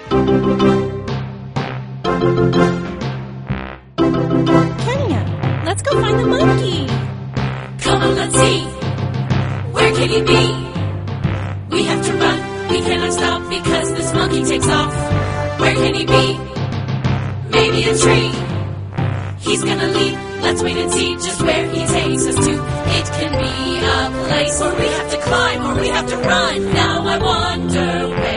Kenya, let's go find the monkey. Come on, let's see. Where can he be? We have to run. We cannot stop because this monkey takes off. Where can he be? Maybe a tree. He's gonna leap. Let's wait and see just where he takes us to. It can be a place where we have to climb or we have to run. Now I wonder where